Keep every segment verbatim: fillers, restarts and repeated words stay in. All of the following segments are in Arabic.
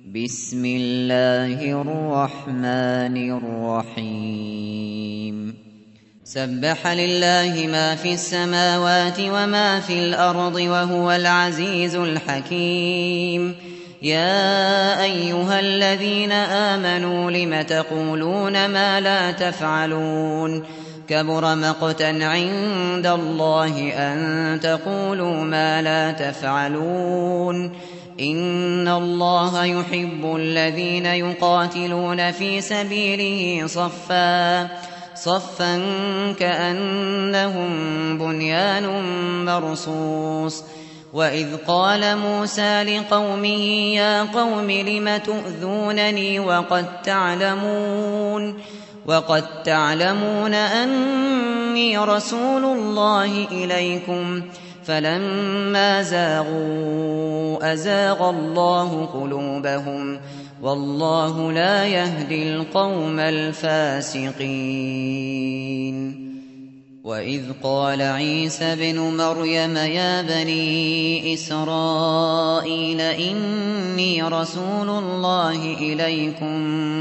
بسم الله الرحمن الرحيم سبح لله ما في السماوات وما في الأرض وهو العزيز الحكيم يا أيها الذين آمنوا لم تقولون ما لا تفعلون كبر مقتا عند الله أن تقولوا ما لا تفعلون إن الله يحب الذين يقاتلون في سبيله صفا صفا كأنهم بنيان مرصوص وإذ قال موسى لقومه يا قوم لم تؤذونني وقد تعلمون وقد تعلمون أني رسول الله إليكم فلما زاغوا أزاغ الله قلوبهم والله لا يهدي القوم الفاسقين وإذ قال عيسى ابن مريم يا بني إسرائيل إني رسول الله إليكم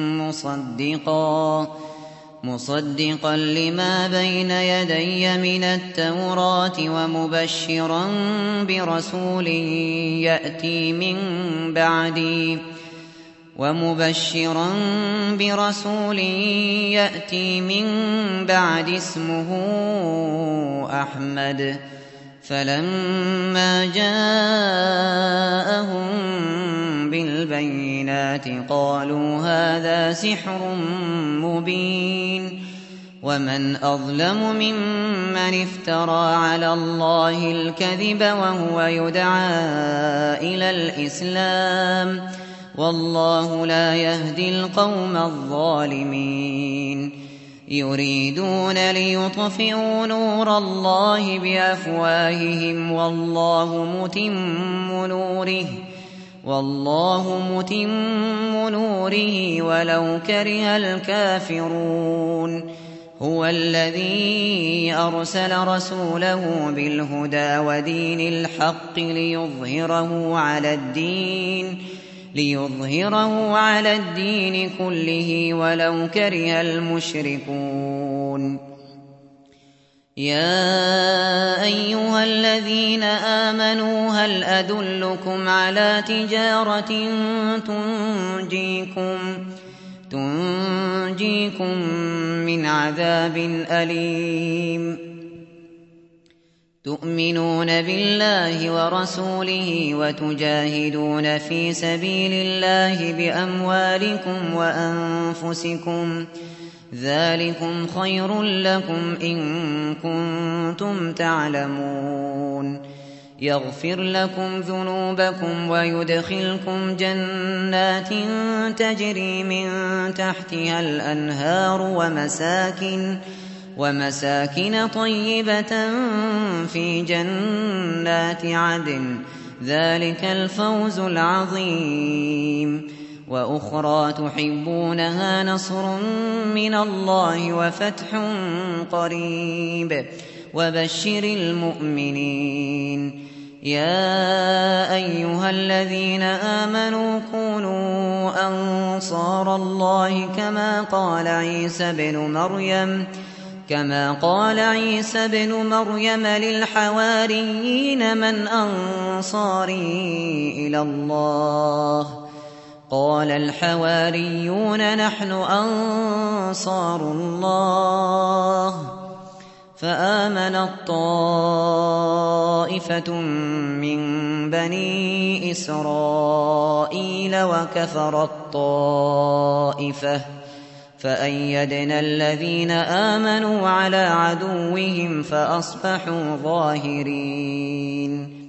مصدقا مصدقا لما بين يدي من التوراة ومبشرا برسول يأتي من بعدي ومبشرا برسول يأتي من بعد اسمه أحمد فلما جاءهم بالبينات قالوا هذا سحر مبين ومن أظلم ممن افترى على الله الكذب وهو يدعى إلى الإسلام والله لا يهدي القوم الظالمين يريدون ليطفئوا نور الله بأفواههم والله متم نوره والله متم نوره ولو كره الكافرون هو الذي أرسل رسوله بالهدى ودين الحق ليظهره على الدين ليظهره على الدين كله ولو كره المشركون يا أيها الذين آمنوا هل أدلكم على تجارة تنجيكم تنجيكم من عذاب أليم تؤمنون بالله ورسوله وتجاهدون في سبيل الله بأموالكم وأنفسكم ذلكم خير لكم إن كنتم تعلمون يغفر لكم ذنوبكم ويدخلكم جنات تجري من تحتها الأنهار ومساكن ومساكن طيبة في جنات عدن ذلك الفوز العظيم وأخرى تحبونها نصر من الله وفتح قريب وبشر المؤمنين يا أيها الذين آمنوا كونوا أنصار الله كما قال عيسى بن مريم كما قال عيسى بن مريم للحواريين من أنصاري إلى الله قال الحواريون نحن أنصار الله فآمنت طائفة من بني إسرائيل وكفرت طائفة فأيدنا الذين آمنوا على عدوهم فأصبحوا ظاهرين